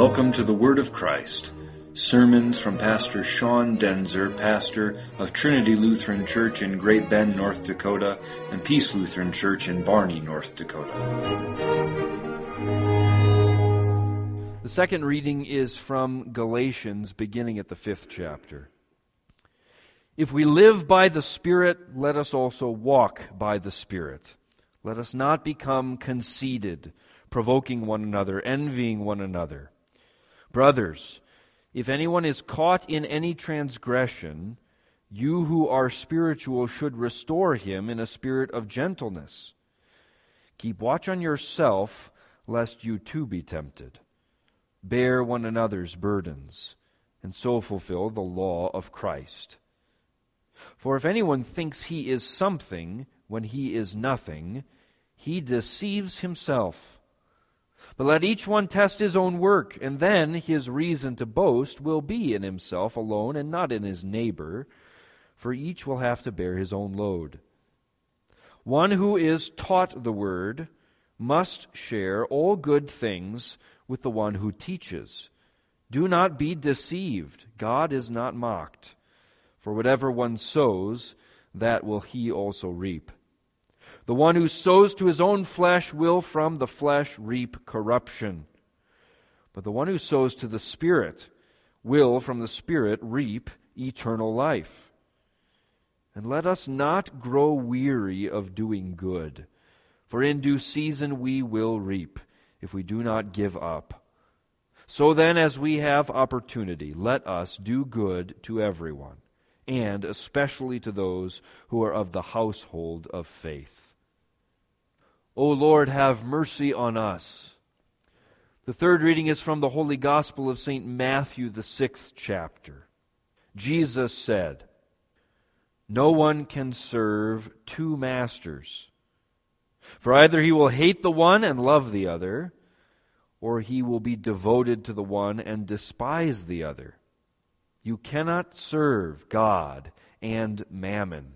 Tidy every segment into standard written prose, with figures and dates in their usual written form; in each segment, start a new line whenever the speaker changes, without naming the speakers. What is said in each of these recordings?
Welcome to the Word of Christ. Sermons from Pastor Sean Denzer, pastor of Trinity Lutheran Church in Great Bend, North Dakota, and Peace Lutheran Church in Barney, North Dakota.
The second reading is from Galatians, beginning at the 5th chapter. If we live by the Spirit, let us also walk by the Spirit. Let us not become conceited, provoking one another, envying one another. Brothers, if anyone is caught in any transgression, you who are spiritual should restore him in a spirit of gentleness. Keep watch on yourself, lest you too be tempted. Bear one another's burdens, and so fulfill the law of Christ. For if anyone thinks he is something when he is nothing, he deceives himself. But let each one test his own work, and then his reason to boast will be in himself alone and not in his neighbor, for each will have to bear his own load. One who is taught the word must share all good things with the one who teaches. Do not be deceived. God is not mocked. For whatever one sows, that will he also reap. The one who sows to his own flesh will from the flesh reap corruption. But the one who sows to the Spirit will from the Spirit reap eternal life. And let us not grow weary of doing good, for in due season we will reap, if we do not give up. So then, as we have opportunity, let us do good to everyone, and especially to those who are of the household of faith. O Lord, have mercy on us. The third reading is from the Holy Gospel of St. Matthew, the 6th chapter. Jesus said, "No one can serve two masters, for either he will hate the one and love the other, or he will be devoted to the one and despise the other. You cannot serve God and mammon.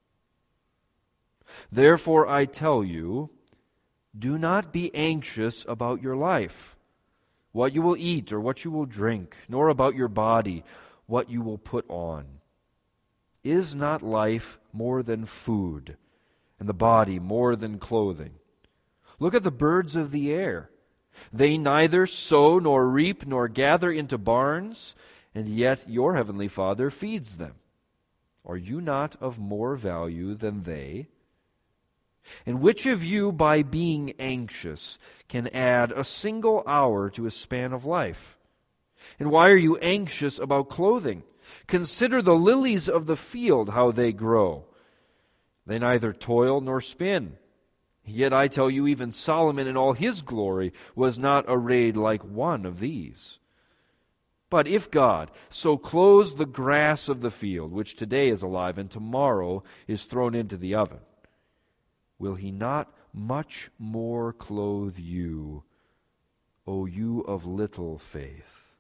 Therefore I tell you, do not be anxious about your life, what you will eat or what you will drink, nor about your body, what you will put on. Is not life more than food, and the body more than clothing? Look at the birds of the air. They neither sow nor reap nor gather into barns, and yet your heavenly Father feeds them. Are you not of more value than they? And which of you, by being anxious, can add a single hour to a span of life? And why are you anxious about clothing? Consider the lilies of the field, how they grow. They neither toil nor spin. Yet I tell you, even Solomon in all his glory was not arrayed like one of these. But if God so clothes the grass of the field, which today is alive and tomorrow is thrown into the oven, will he not much more clothe you, O you of little faith?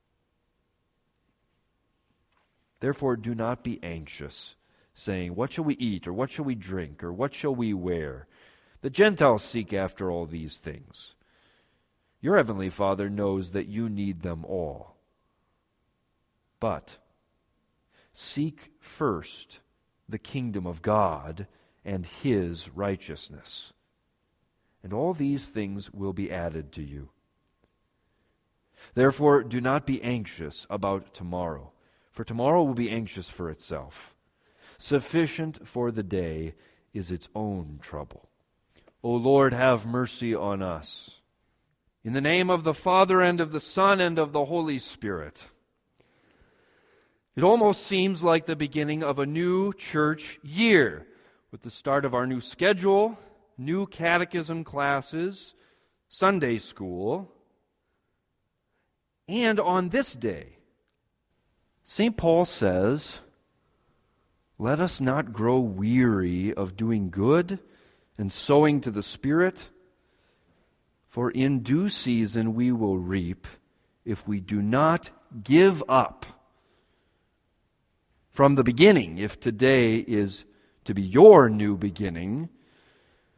Therefore do not be anxious, saying, what shall we eat, or what shall we drink, or what shall we wear? The Gentiles seek after all these things. Your heavenly Father knows that you need them all. But seek first the kingdom of God and His righteousness, and all these things will be added to you. Therefore, do not be anxious about tomorrow, for tomorrow will be anxious for itself. Sufficient for the day is its own trouble. O Lord, have mercy on us. In the name of the Father, and of the Son, and of the Holy Spirit. It almost seems like the beginning of a new church year, with the start of our new schedule, new catechism classes, Sunday school. And on this day, St. Paul says, let us not grow weary of doing good and sowing to the Spirit, for in due season we will reap if we do not give up. From the beginning, if today is to be your new beginning,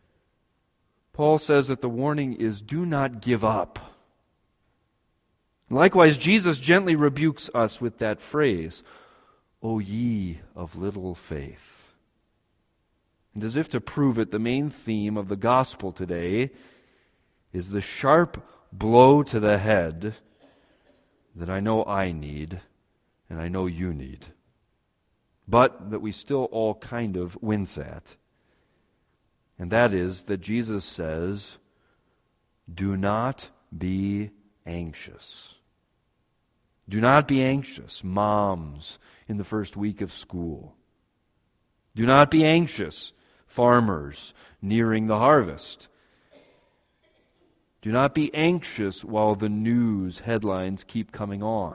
Paul says that the warning is, do not give up. Likewise, Jesus gently rebukes us with that phrase, O ye of little faith. And as if to prove it, the main theme of the gospel today is the sharp blow to the head that I know I need and I know you need, but that we still all kind of wince at. And that is that Jesus says, do not be anxious. Do not be anxious, moms in the first week of school. Do not be anxious, farmers nearing the harvest. Do not be anxious while the news headlines keep coming on.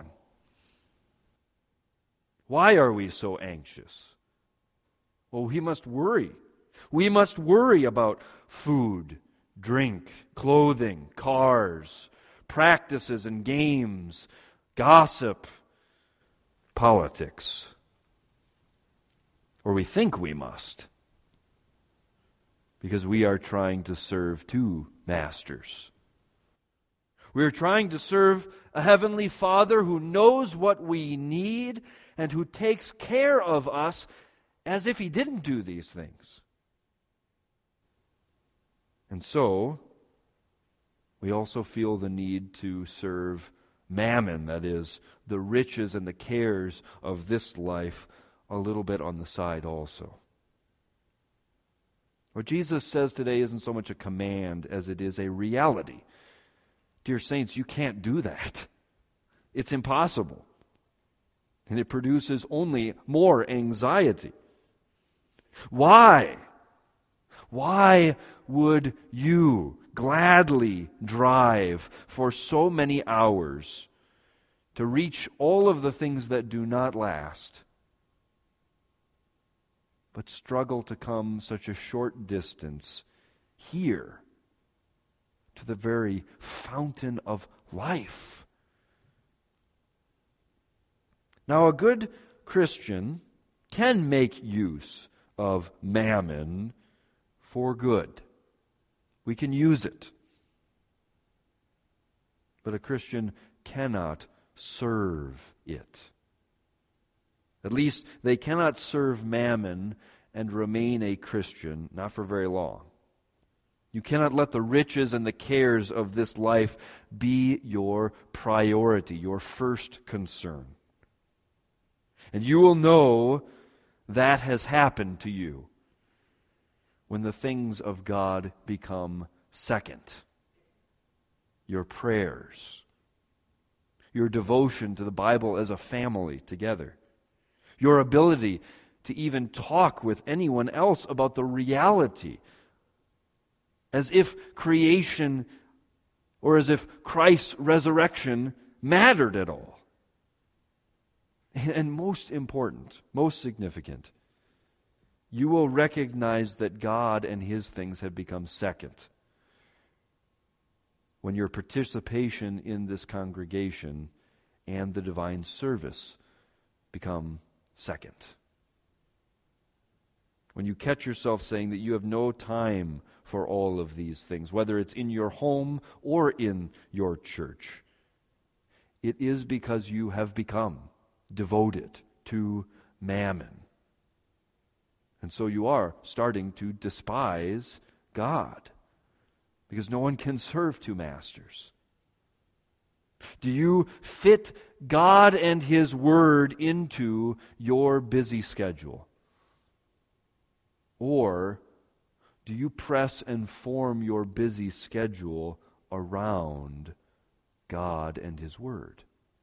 Why are we so anxious? Well, we must worry. We must worry about food, drink, clothing, cars, practices and games, gossip, politics. Or we think we must, because we are trying to serve two masters. We are trying to serve a heavenly Father who knows what we need and who takes care of us as if He didn't do these things. And so, we also feel the need to serve mammon, that is, the riches and the cares of this life, a little bit on the side also. What Jesus says today isn't so much a command as it is a reality. Dear saints, you can't do that. It's impossible. And it produces only more anxiety. Why? Why would you gladly drive for so many hours to reach all of the things that do not last, but struggle to come such a short distance here to the very fountain of life? Now, a good Christian can make use of mammon for good. We can use it. But a Christian cannot serve it. At least they cannot serve mammon and remain a Christian, not for very long. You cannot let the riches and the cares of this life be your priority, your first concern. And you will know that has happened to you when the things of God become second. Your prayers, your devotion to the Bible as a family together, your ability to even talk with anyone else about the reality, as if creation or as if Christ's resurrection mattered at all. And most important, most significant, you will recognize that God and His things have become second when your participation in this congregation and the divine service become second. When you catch yourself saying that you have no time for all of these things, whether it's in your home or in your church, it is because you have become devoted to mammon. And so you are starting to despise God, because no one can serve two masters. Do you fit God and His Word into your busy schedule? Or do you press and form your busy schedule around God and His Word?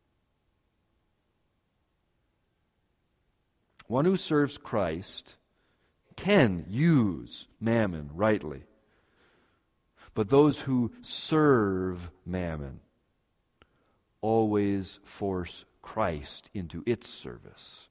One who serves Christ can use mammon rightly. But those who serve mammon always force Christ into its service.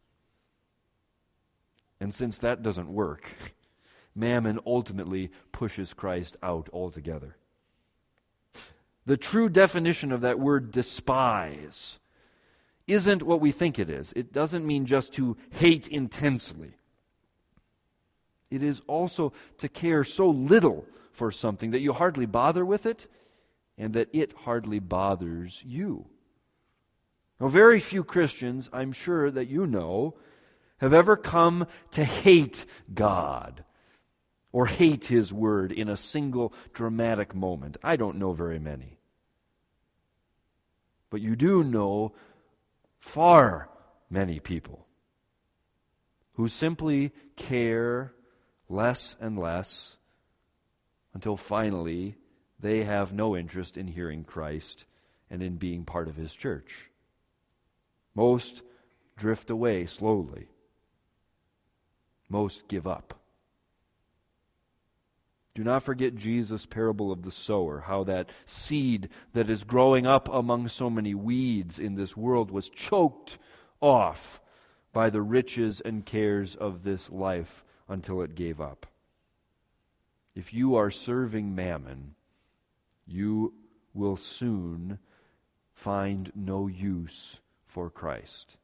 And since that doesn't work, mammon ultimately pushes Christ out altogether. The true definition of that word despise isn't what we think it is. It doesn't mean just to hate intensely. It is also to care so little for something that you hardly bother with it, and that it hardly bothers you. Now, very few Christians, I'm sure that you know, have ever come to hate God or hate His Word in a single dramatic moment. I don't know very many. But you do know far many people who simply care less and less until finally they have no interest in hearing Christ and in being part of His church. Most drift away slowly. Most give up. Do not forget Jesus' parable of the sower, how that seed that is growing up among so many weeds in this world was choked off by the riches and cares of this life until it gave up. If you are serving mammon, you will soon find no use for Christ.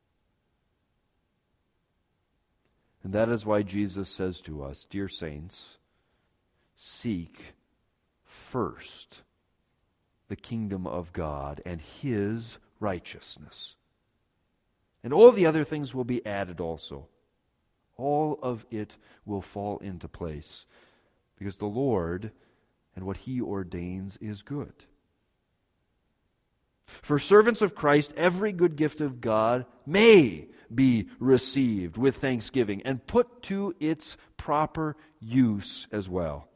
And that is why Jesus says to us, dear saints, seek first the kingdom of God and His righteousness. And all the other things will be added also. All of it will fall into place because the Lord and what He ordains is good. For servants of Christ, every good gift of God may be received with thanksgiving and put to its proper use as well.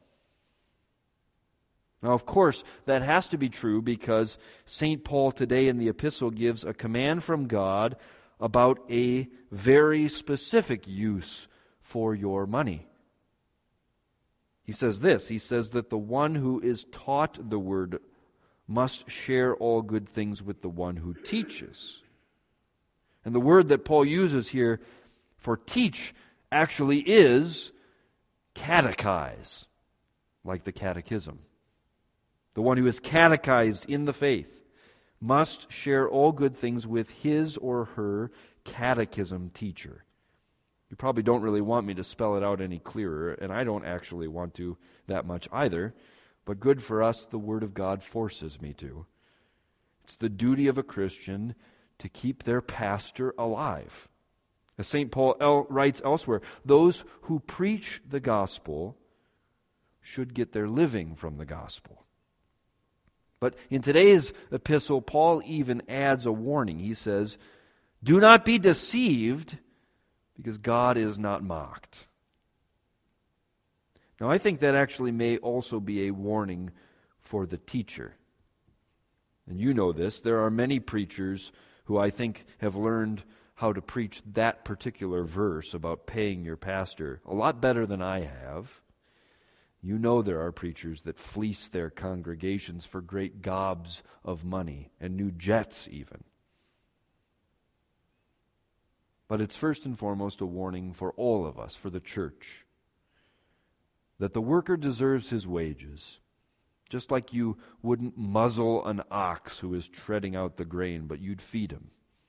Now, of course, that has to be true because St. Paul today in the epistle gives a command from God about a very specific use for your money. He says this, he says that the one who is taught the word must share all good things with the one who teaches. And the word that Paul uses here for teach actually is catechize, like the catechism. The one who is catechized in the faith must share all good things with his or her catechism teacher. You probably don't really want me to spell it out any clearer, and I don't actually want to that much either, but good for us, the Word of God forces me to. It's the duty of a Christian to keep their pastor alive. As St. Paul writes elsewhere, those who preach the gospel should get their living from the gospel. But in today's epistle, Paul even adds a warning. He says, do not be deceived, because God is not mocked. Now, I think that actually may also be a warning for the teacher. And you know this. There are many preachers who I think have learned how to preach that particular verse about paying your pastor a lot better than I have. You know there are preachers that fleece their congregations for great gobs of money and new jets even. But it's first and foremost a warning for all of us, for the church, that the worker deserves his wages, just like you wouldn't muzzle an ox who is treading out the grain, but you'd feed him.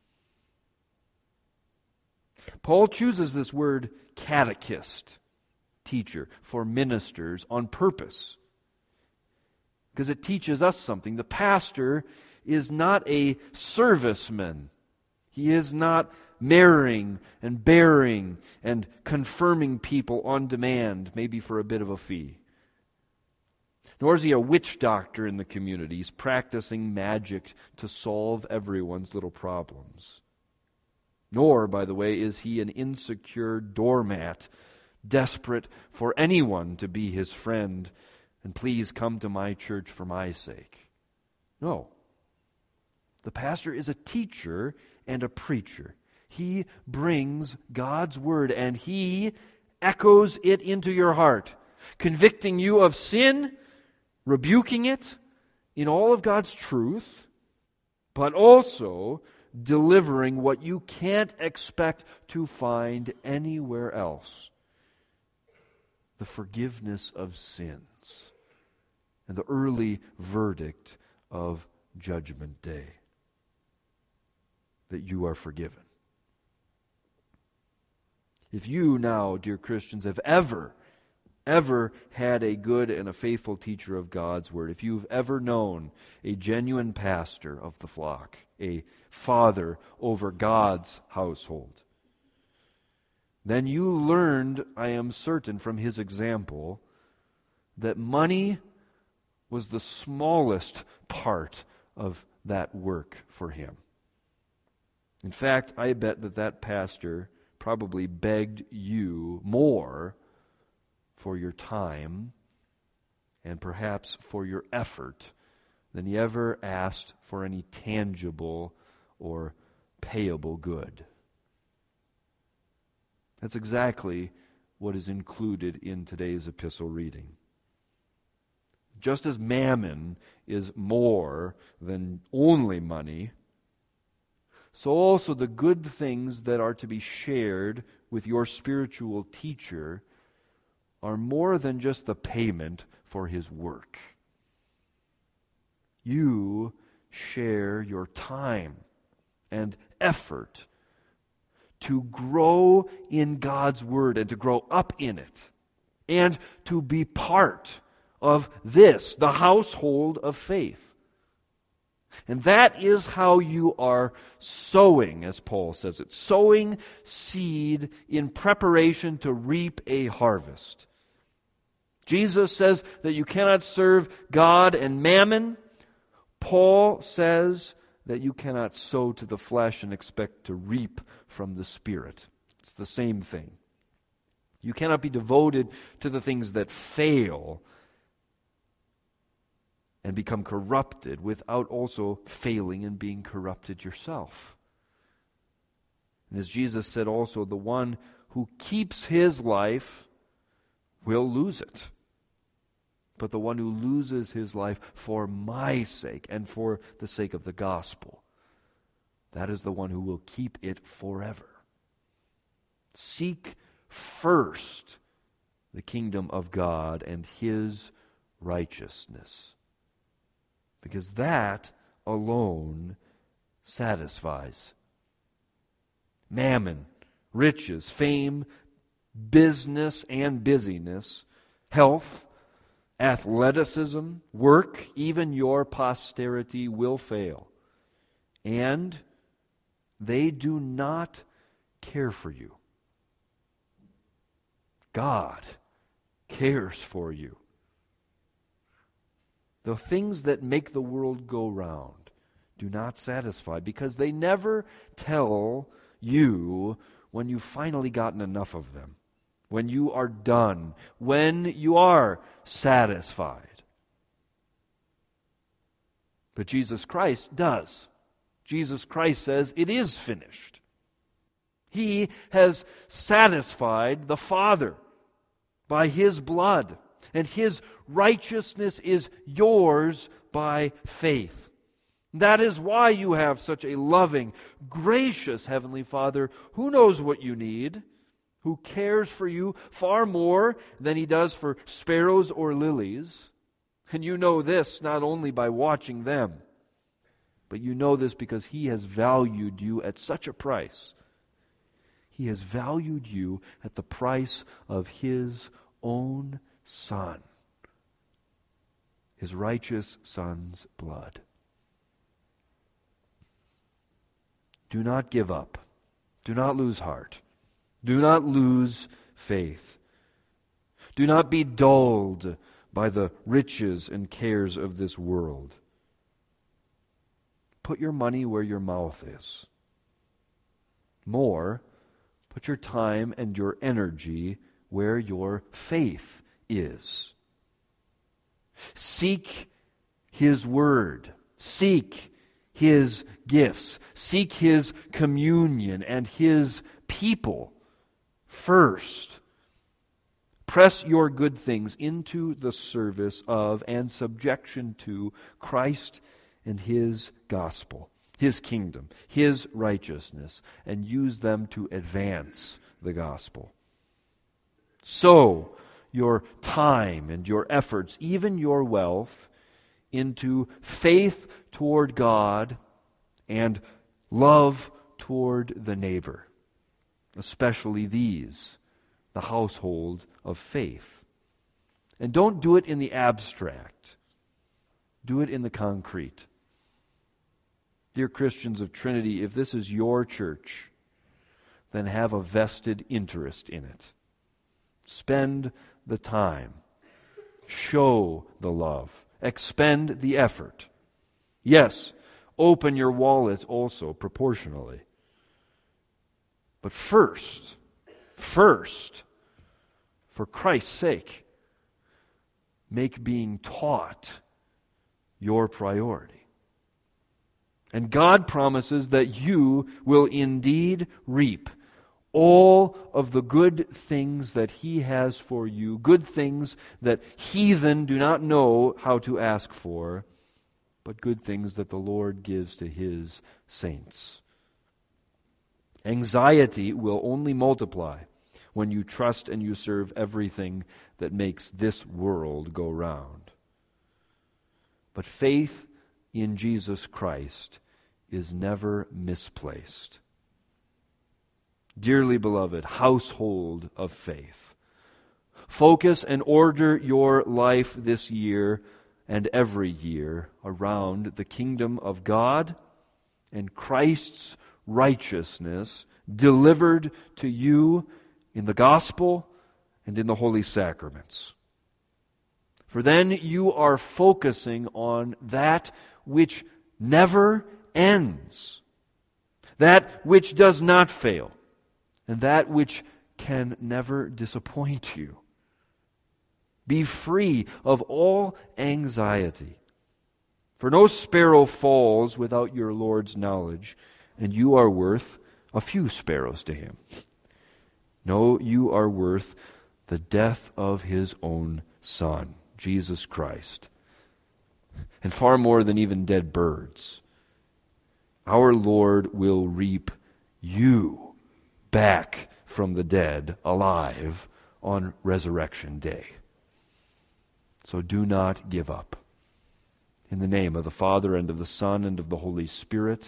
Paul chooses this word catechist, teacher, for ministers on purpose, because it teaches us something. The pastor is not a serviceman. He is not marrying and bearing and confirming people on demand, maybe for a bit of a fee. Nor is he a witch doctor in the community. He's practicing magic to solve everyone's little problems. Nor, by the way, is he an insecure doormat, desperate for anyone to be his friend, and please come to my church for my sake. No. The pastor is a teacher and a preacher. He brings God's word and he echoes it into your heart, convicting you of sin, rebuking it in all of God's truth, but also delivering what you can't expect to find anywhere else: the forgiveness of sins and the early verdict of Judgment Day, that you are forgiven. If you now, dear Christians, have ever ever had a good and a faithful teacher of God's Word, if you've ever known a genuine pastor of the flock, a father over God's household, then you learned, I am certain, from his example, that money was the smallest part of that work for him. In fact, I bet that pastor probably begged you more for your time and perhaps for your effort than he ever asked for any tangible or payable good. That's exactly what is included in today's epistle reading. Just as mammon is more than only money, so also the good things that are to be shared with your spiritual teacher are more than just the payment for his work. You share your time and effort to grow in God's Word and to grow up in it and to be part of this, the household of faith. And that is how you are sowing, as Paul says it, sowing seed in preparation to reap a harvest. Jesus says that you cannot serve God and mammon. Paul says that you cannot sow to the flesh and expect to reap from the Spirit. It's the same thing. You cannot be devoted to the things that fail and become corrupted without also failing and being corrupted yourself. And as Jesus said also, the one who keeps his life will lose it. But the one who loses his life for my sake and for the sake of the gospel, that is the one who will keep it forever. Seek first the kingdom of God and his righteousness, because that alone satisfies. Mammon, riches, fame, business and busyness, health, athleticism, work, even your posterity will fail. And they do not care for you. God cares for you. The things that make the world go round do not satisfy, because they never tell you when you've finally gotten enough of them, when you are done, when you are satisfied. But Jesus Christ does. Jesus Christ says it is finished. He has satisfied the Father by his blood, and his righteousness is yours by faith. That is why you have such a loving, gracious Heavenly Father who knows what you need, who cares for you far more than he does for sparrows or lilies. And you know this not only by watching them, but you know this because he has valued you at such a price. He has valued you at the price of his own Son, his righteous Son's blood. Do not give up. Do not lose heart. Do not lose faith. Do not be dulled by the riches and cares of this world. Put your money where your mouth is. More, put your time and your energy where your faith is. Seek his word. Seek his gifts. Seek his communion and his people first. Press your good things into the service of and subjection to Christ and his gospel, his kingdom, his righteousness, and use them to advance the gospel. Sow your time and your efforts, even your wealth, into faith toward God and love toward the neighbor, especially these, the household of faith. And don't do it in the abstract. Do it in the concrete. Dear Christians of Trinity, if this is your church, then have a vested interest in it. Spend the time. Show the love. Expend the effort. Yes, open your wallet also proportionally. But first, for Christ's sake, make being taught your priority. And God promises that you will indeed reap all of the good things that He has for you, good things that heathen do not know how to ask for, but good things that the Lord gives to His saints. Anxiety will only multiply when you trust and you serve everything that makes this world go round. But faith in Jesus Christ is never misplaced. Dearly beloved, household of faith, focus and order your life this year and every year around the kingdom of God and Christ's righteousness delivered to you in the gospel and in the holy sacraments. For then you are focusing on that which never ends, that which does not fail, and that which can never disappoint you. Be free of all anxiety, for no sparrow falls without your Lord's knowledge, and you are worth a few sparrows to Him. No, you are worth the death of His own Son, Jesus Christ, and far more than even dead birds. Our Lord will reap you back from the dead alive on Resurrection Day. So do not give up. In the name of the Father, and of the Son, and of the Holy Spirit.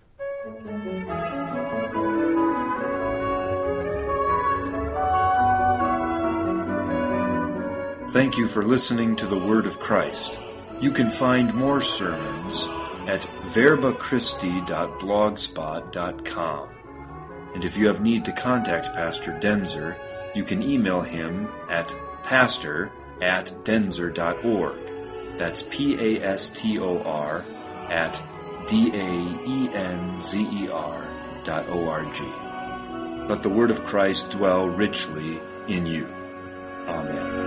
Thank you for listening to the Word of Christ. You can find more sermons at verbachristi.blogspot.com. And if you have need to contact Pastor Denzer, you can email him at pastor@denzer.org. That's pastor@denzer.org. Let the Word of Christ dwell richly in you. Amen.